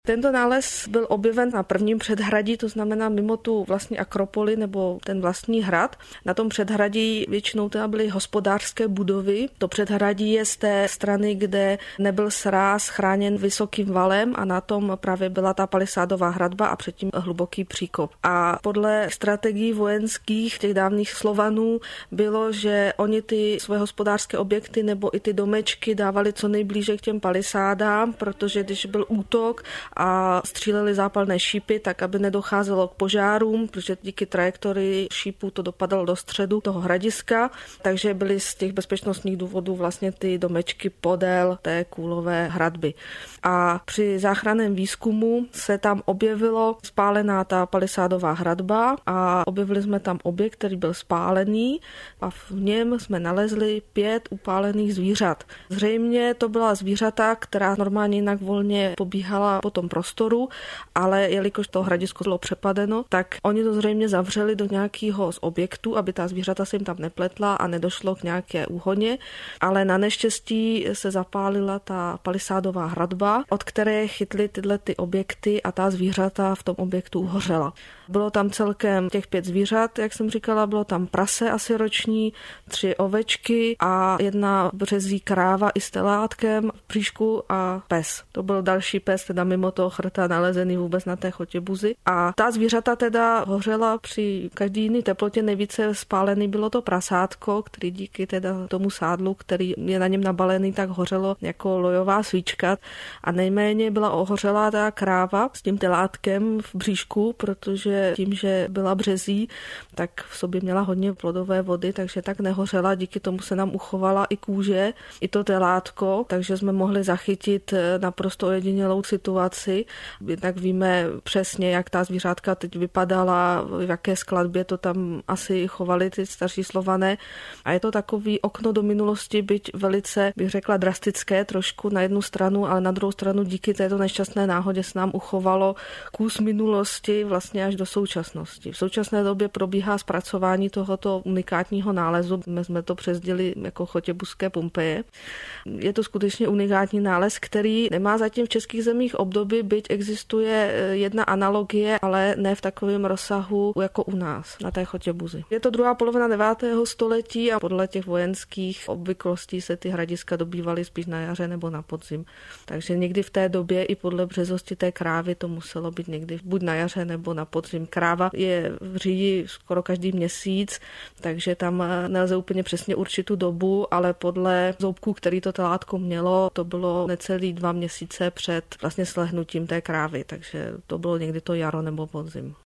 Tento nález byl objeven na prvním předhradí, to znamená mimo tu vlastní akropoli nebo ten vlastní hrad. Na tom předhradí většinou tam byly hospodářské budovy. To předhradí je z té strany, kde nebyl sráz chráněn vysokým valem a na tom právě byla ta palisádová hradba a předtím hluboký příkop. A podle strategií vojenských těch dávných Slovanů bylo, že oni ty své hospodářské objekty nebo i ty domečky dávali co nejblíže k těm palisádám, protože když byl útok a stříleli zápalné šípy, tak aby nedocházelo k požárům, protože díky trajektorii šípů to dopadalo do středu toho hradiska, takže byly z těch bezpečnostních důvodů vlastně ty domečky podél té kůlové hradby. A při záchranném výzkumu se tam objevilo spálená ta palisádová hradba a objevili jsme tam objekt, který byl spálený a v něm jsme nalezli 5 upálených zvířat. Zřejmě to byla zvířata, která normálně jinak volně pobíhala po tom prostoru, ale jelikož to hradisko bylo přepadeno, tak oni to zřejmě zavřeli do nějakého z objektů, aby ta zvířata se jim tam nepletla a nedošlo k nějaké úhoně, ale na neštěstí se zapálila ta palisádová hradba, od které chytly tyhle ty objekty a ta zvířata v tom objektu uhořela. Bylo tam celkem těch 5 zvířat, jak jsem říkala, bylo tam prase asi roční, 3 ovečky a 1 březí kráva i s telátkem v bříšku a pes. To byl další pes, teda mimo toho chrta nalezený vůbec na té Chotěbuzi. A ta zvířata teda hořela při každý jiný teplotě, nejvíce spálený bylo to prasátko, který díky teda tomu sádlu, který je na něm nabalený, tak hořelo jako lojová svíčka a nejméně byla ohořelá ta kráva s tím telátkem v bříšku, protože tím, že byla březí, tak v sobě měla hodně plodové vody, takže tak nehořela, díky tomu se nám uchovala i kůže, i to telátko, takže jsme mohli zachytit naprosto ojedinělou situaci. Jednak víme přesně, jak ta zvířátka teď vypadala, v jaké skladbě to tam asi chovali ty starší Slované. A je to takový okno do minulosti, byť velice, bych řekla, drastické trošku na jednu stranu, ale na druhou stranu díky této nešťastné náhodě se nám uchovalo kus minulosti vlastně až do současnosti. V současné době probíhá zpracování tohoto unikátního nálezu. My jsme to přezdili jako Chotěbuské Pompeje. Je to skutečně unikátní nález, který nemá zatím v českých zemích obdoby, byť existuje jedna analogie, ale ne v takovém rozsahu jako u nás na té Chotěbuzi. Je to druhá polovina 9. století a podle těch vojenských obvyklostí se ty hradiska dobývaly spíš na jaře nebo na podzim. Takže někdy v té době i podle březosti té krávy to muselo být někdy buď na jaře nebo na podzim. Kráva je v říji skoro každý měsíc, takže tam nelze úplně přesně určit tu dobu, ale podle zoubků, který to telátko mělo, to bylo necelý 2 měsíce před vlastně slehnutím té krávy, takže to bylo někdy to jaro nebo podzim.